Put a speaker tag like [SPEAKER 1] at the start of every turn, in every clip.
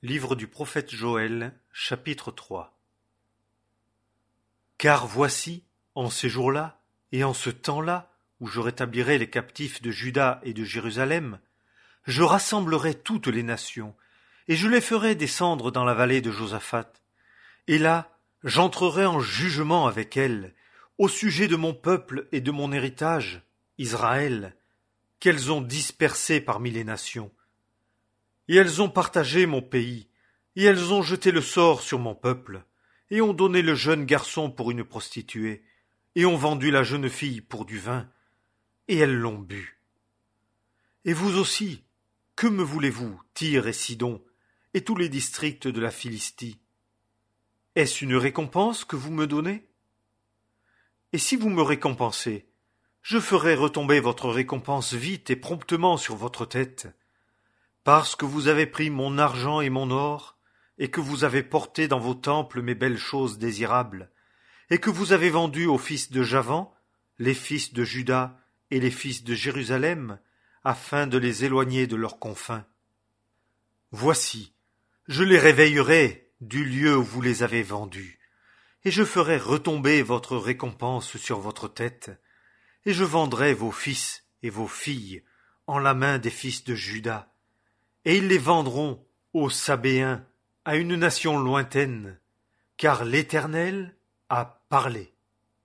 [SPEAKER 1] Livre du prophète Joël, chapitre 3. Car voici, en ces jours-là, et en ce temps-là, où je rétablirai les captifs de Juda et de Jérusalem, je rassemblerai toutes les nations, et je les ferai descendre dans la vallée de Josaphat. Et là, j'entrerai en jugement avec elles, au sujet de mon peuple et de mon héritage, Israël, qu'elles ont dispersé parmi les nations. Et elles ont partagé mon pays, et elles ont jeté le sort sur mon peuple, et ont donné le jeune garçon pour une prostituée, et ont vendu la jeune fille pour du vin, et elles l'ont bu. Et vous aussi, que me voulez-vous, Tyr et Sidon, et tous les districts de la Philistie? Est-ce une récompense que vous me donnez? Et si vous me récompensez, je ferai retomber votre récompense vite et promptement sur votre tête, parce que vous avez pris mon argent et mon or, et que vous avez porté dans vos temples mes belles choses désirables, et que vous avez vendu aux fils de Javan, les fils de Juda et les fils de Jérusalem, afin de les éloigner de leurs confins. Voici, je les réveillerai du lieu où vous les avez vendus, et je ferai retomber votre récompense sur votre tête, et je vendrai vos fils et vos filles en la main des fils de Juda, et ils les vendront aux Sabéens, à une nation lointaine, car l'Éternel a parlé.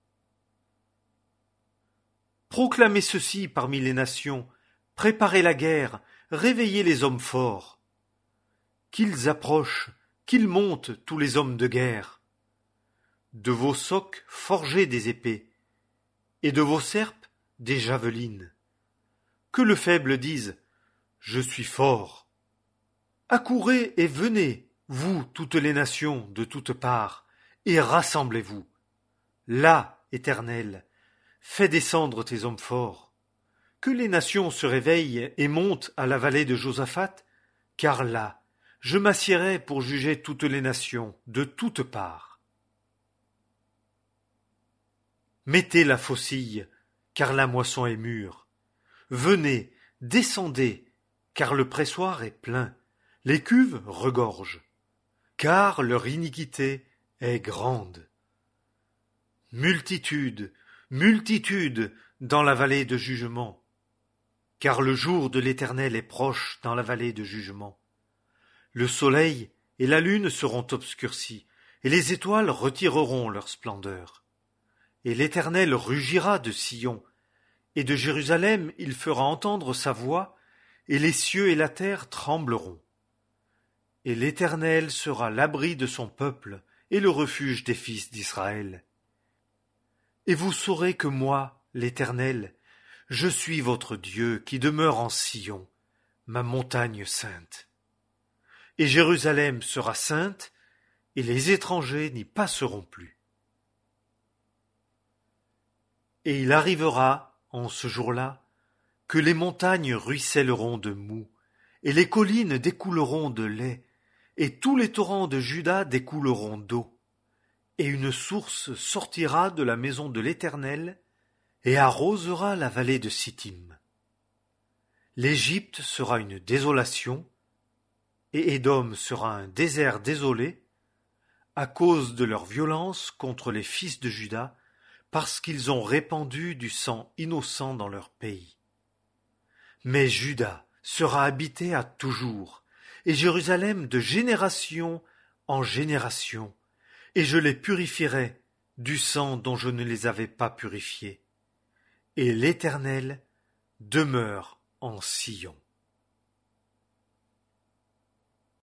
[SPEAKER 1] Proclamez ceci parmi les nations, préparez la guerre, réveillez les hommes forts. Qu'ils approchent, qu'ils montent tous les hommes de guerre. De vos socs forgez des épées, et de vos serpes des javelines. Que le faible dise, je suis fort. Accourez et venez, vous toutes les nations de toutes parts, et rassemblez-vous. Là, Éternel, fais descendre tes hommes forts. Que les nations se réveillent et montent à la vallée de Josaphat, car là, je m'assiérai pour juger toutes les nations de toutes parts. Mettez la faucille, car la moisson est mûre. Venez, descendez, car le pressoir est plein, les cuves regorgent, car leur iniquité est grande. Multitude, multitude dans la vallée de jugement, car le jour de l'Éternel est proche dans la vallée de jugement. Le soleil et la lune seront obscurcis, et les étoiles retireront leur splendeur. Et l'Éternel rugira de Sion, et de Jérusalem il fera entendre sa voix, et les cieux et la terre trembleront. Et l'Éternel sera l'abri de son peuple, et le refuge des fils d'Israël. Et vous saurez que moi, l'Éternel, je suis votre Dieu qui demeure en Sion, ma montagne sainte. Et Jérusalem sera sainte, et les étrangers n'y passeront plus. Et il arrivera, en ce jour-là, que les montagnes ruisselleront de moût, et les collines découleront de lait, et tous les torrents de Juda découleront d'eau. Et une source sortira de la maison de l'Éternel, et arrosera la vallée de Sittim. L'Égypte sera une désolation, et Édom sera un désert désolé, à cause de leur violence contre les fils de Juda, parce qu'ils ont répandu du sang innocent dans leur pays. Mais Juda sera habité à toujours, et Jérusalem de génération en génération, et je les purifierai du sang dont je ne les avais pas purifiés. Et l'Éternel demeure en Sion.